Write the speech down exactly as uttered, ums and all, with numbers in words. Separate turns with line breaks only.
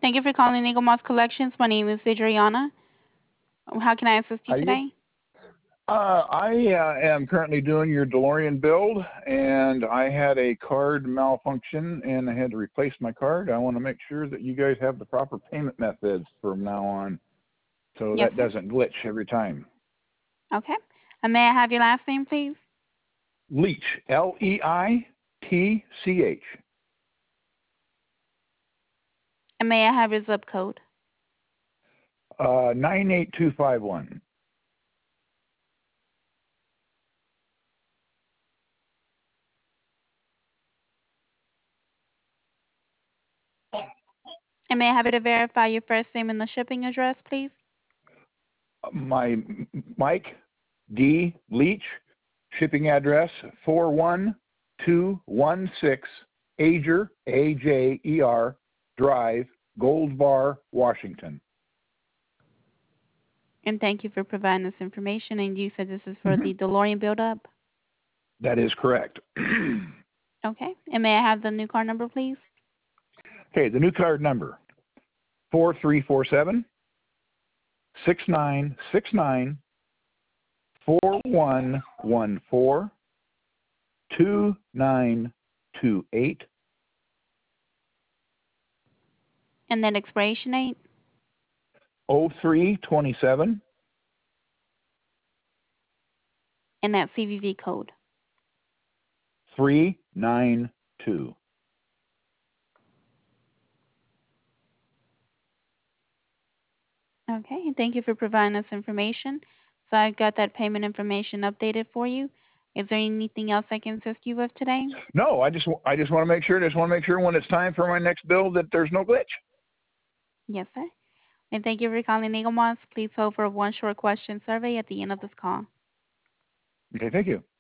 Thank you for calling Eagle Moss Collections. My name is Adriana. How can I assist you
How you?
today?
Uh, I uh, am currently doing your DeLorean build, and I had a card malfunction, and I had to replace my card. I want to make sure that you guys have the proper payment methods from now on, so
Yes,
that
sir.
doesn't glitch every time.
Okay. And may I have your last name, please?
Leach, L E I T C H.
And may I have your zip code?
Uh, nine eight two five one.
And may I have you to verify your first name and the shipping address, please?
My Mike D. Leach, shipping address four one two one six Ager, A J E R, Drive, Gold Bar, Washington.
And thank you for providing this information. And you said this is for
hmm
the DeLorean build-up?
That is correct.
Okay. And may I have the new car number, please?
Okay, the new card number four three four seven six nine six nine four one one four two nine two eight.
And then expiration date?
oh three twenty-seven.
And that C V V code?
three nine two.
Okay. Thank you for providing this information. So I got that payment information updated for you. Is there anything else I can assist you with today?
No, I just I just want to make sure. Just want to make sure when it's time for my next build that there's no glitch.
Yes, sir. And thank you for calling Eagle Moss. Please hold for one short question survey at the end of this call.
Okay, thank you.